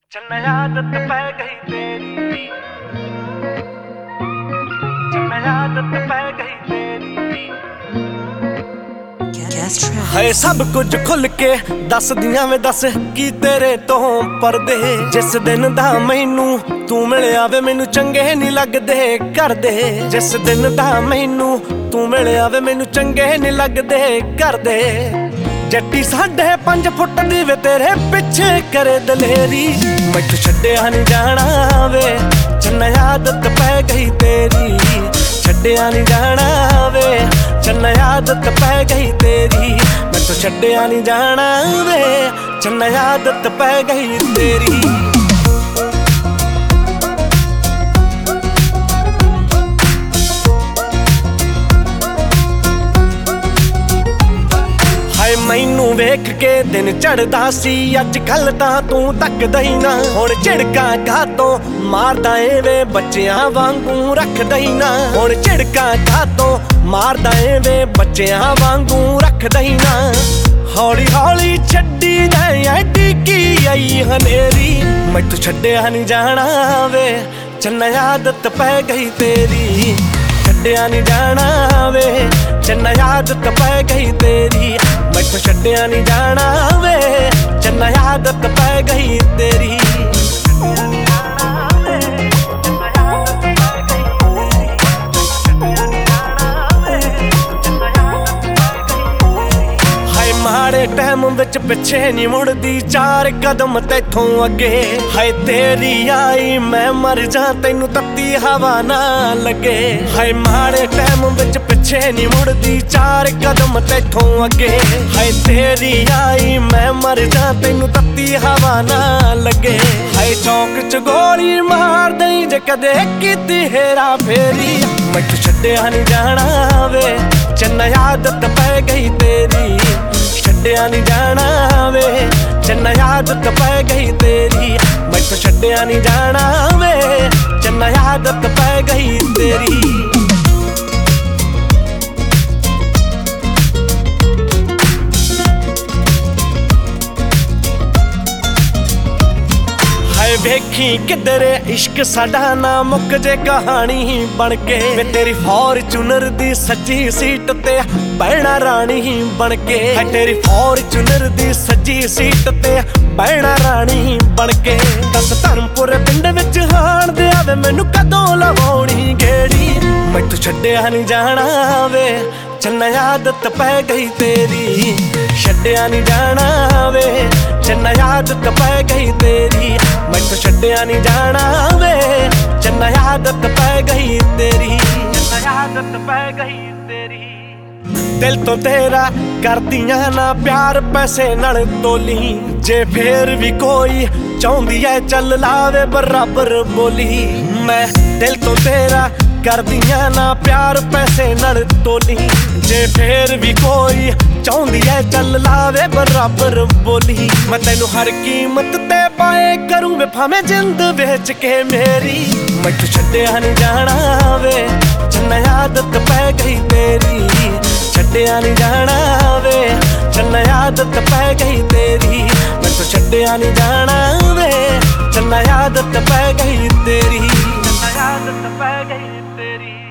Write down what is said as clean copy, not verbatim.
चन्ना आदत पै गई तेरी, चन्ना आदत पै गई तेरी। है सब कुछ खुल के दस दियां में दस की तेरे तो परदे। जिस दिन दा मैनू तू मिलिया वे मैनू चंगे नहीं लगदे करदे। जिस दिन दा मैनू तू मिलिया वे मैनू चंगे नहीं लगदे करदे। जट्टी 5.5 फुट दी वे तेरे पिछे करे दलेरी। मैनू छड्डिया नहीं जाना वे चन्ना आदत पै गई तेरी। छड्डिया नहीं जाना वे चन्ना आदत पै गई तेरी। मैनू छड्डिया नहीं जाना वे चन्ना आदत पै गई तेरी। मैनू वेख के दिन चढ़दा सी अज कल तां तू तकदा ही ना। हुण झिड़का कातों मारदा ए वे बच्चियां वांगू रखदा ही ना। हुण झिड़का कातों मारदा ए वे बच्चियां वांगू रखदा ही ना। हौली हौली छड्डी जाए टिकी आई हनेरी। मैनू छड्डिया नहीं जाना वे चन्ना आदत पै गई तेरी। छड्डिया नहीं जाना वे चन्ना आदत पै गई तेरी। मैनू छड्डिया नहीं जाना वे चन्ना आदत पै गई तेरी। माड़े टाइम विच पिछे नहीं मुड़दी 4 कदम तैथों अगे। हाय तेरी आई मैं मर जा तैनू तत्ती हवा ना लगे। हाय माड़े टाइम विच पिछे नहीं मुड़दी 4 कदम तैथों अगे। हाय तेरी आई मैं मर जा तैनू तत्ती हवा ना लगे। हाय चौक च गोली मार दई जे कदे कीती हेरा फेरी। मैनू छड्डिया नहीं जाना वे चन्ना आदत पै गई तेरी। छड्डिया नहीं जाना वे चन्ना आदत पै गई तेरी। मैनू छड्डिया नहीं जाना वे चन्ना आदत पै गई तेरी। वेखी किधरे इश्क साडा ना मुक जे कहानी ही बन के। वे तेरी फॉर्चूनर दी सज्जी सीट ते बैणा रानी ही बन के। तेरी फॉर्चूनर दी सज्जी सीट ते बैणा रानी ही बन के। दस धर्मपुर पिंड विच हाण दे आवे मैनू कदों लवाउणी गेड़ी। मैनू छड्डिया नहीं जाना वे चन्ना आदत पै गई तेरी। छड्डिया नहीं जाना वे चन्ना आदत पै गई तेरी। मैनू छड्डिया नहीं जाना वे चन्ना आदत पै गई तेरी। चन्ना आदत पै गई तेरी। दिल तो तेरा करदियां ना प्यार पैसे नाल तोली। जे फेर भी कोई चाहुंदी है चल लावे बराबर बोली। मैं दिल तो तेरा करदियां ना प्यार पैसे नाल तोली। जे फेर भी कोई चाहुंदी है चल लावे बराबर बोली। मैं तैनू हर कीमत ते पाए करूं वे भावें जिंद बेच के मेरी। मैनू छड्डिया नहीं जाना वे चन्ना आदत पै गई तेरी। छड्डिया नहीं जाना वे चन्ना आदत पै गई तेरी। मैनू छड्डिया नहीं जाना वे चन्ना आदत पै गई तेरी। चन्ना आदत पै गई तेरी।